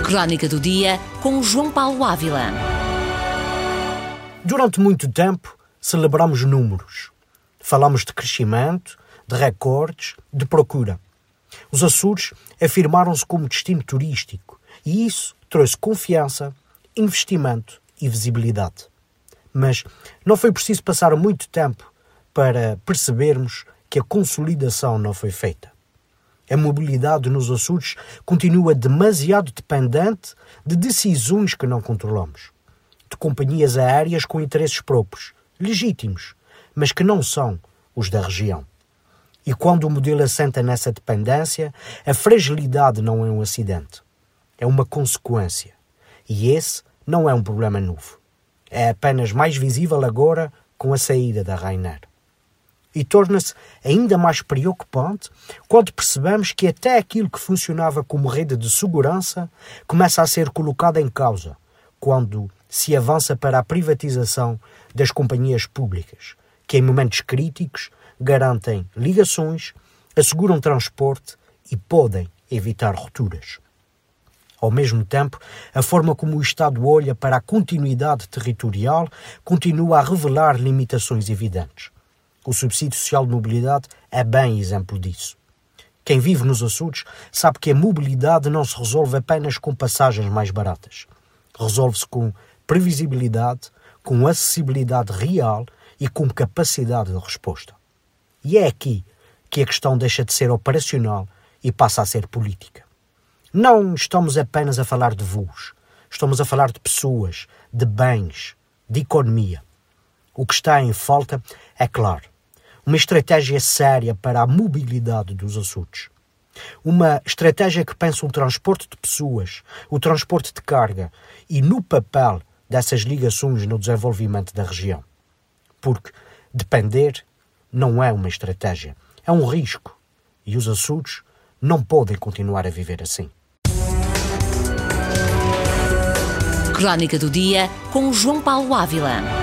Crónica do Dia com João Paulo Ávila. Durante muito tempo celebramos números. Falamos de crescimento, de recordes, de procura. Os Açores afirmaram-se como destino turístico e isso trouxe confiança, investimento e visibilidade. Mas não foi preciso passar muito tempo para percebermos que a consolidação não foi feita. A mobilidade nos Açores continua demasiado dependente de decisões que não controlamos, de companhias aéreas com interesses próprios, legítimos, mas que não são os da região. E quando o modelo assenta nessa dependência, a fragilidade não é um acidente, é uma consequência. E esse não é um problema novo. É apenas mais visível agora com a saída da Ryanair. E torna-se ainda mais preocupante quando percebemos que até aquilo que funcionava como rede de segurança começa a ser colocado em causa quando se avança para a privatização das companhias públicas, que em momentos críticos garantem ligações, asseguram transporte e podem evitar rupturas. Ao mesmo tempo, a forma como o Estado olha para a continuidade territorial continua a revelar limitações evidentes. O subsídio social de mobilidade é bem exemplo disso. Quem vive nos Açores sabe que a mobilidade não se resolve apenas com passagens mais baratas. Resolve-se com previsibilidade, com acessibilidade real e com capacidade de resposta. E é aqui que a questão deixa de ser operacional e passa a ser política. Não estamos apenas a falar de voos. Estamos a falar de pessoas, de bens, de economia. O que está em falta é, claro, uma estratégia séria para a mobilidade dos Açores. Uma estratégia que pensa o transporte de pessoas, o transporte de carga e no papel dessas ligações no desenvolvimento da região. Porque depender não é uma estratégia, é um risco. E os Açores não podem continuar a viver assim. Crónica do Dia com João Paulo Ávila.